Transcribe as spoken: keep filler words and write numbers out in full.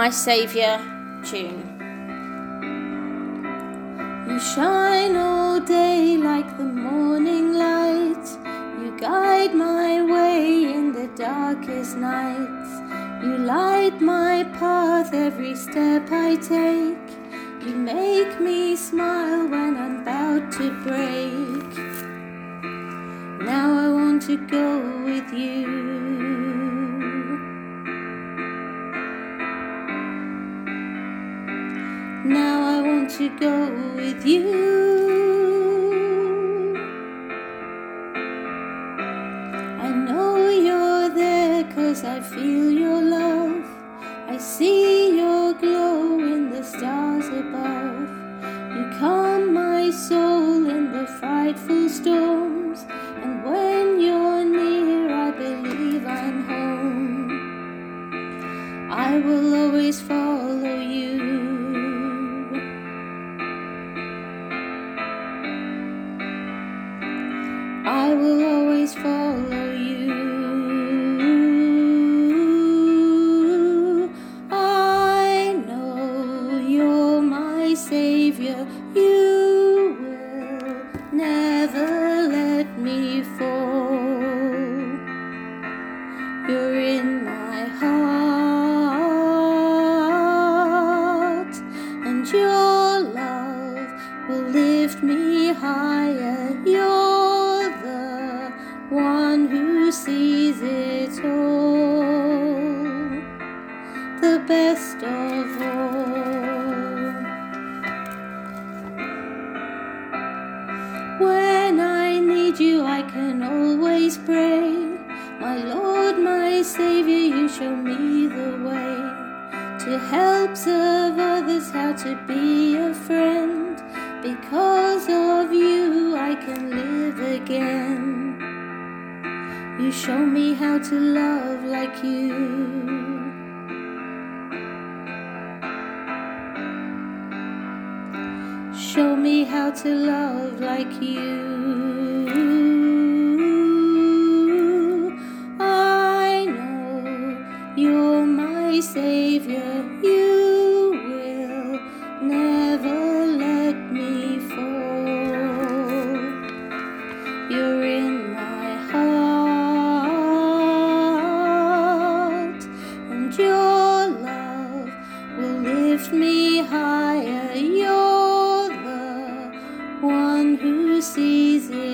My Saviour tune. You shine all day like the morning light. You guide my way in the darkest nights. You light my path every step I take. You make me smile when I'm about to break. Now I want to go with you. Now I want to go with you. I know you're there 'cause I feel your love. I see your glow in the stars above. You calm my soul in the frightful storms. And when you're near, I believe I'm home. I will always follow you. I will always follow you. I know you're my Saviour. You will never let me fall. You're in my heart, and your love will lift me higher. You're the one who sees it all, the best of all. When I need you, I can always pray. My Lord, my Saviour, you show me the way to help serve others, how to be a friend. Because of you, I can live again. You show me how to love like you. Show me how to love like you. I know you're my Saviour. You will never let me fall. You're in my heart, and your love will lift me higher. You're one who sees it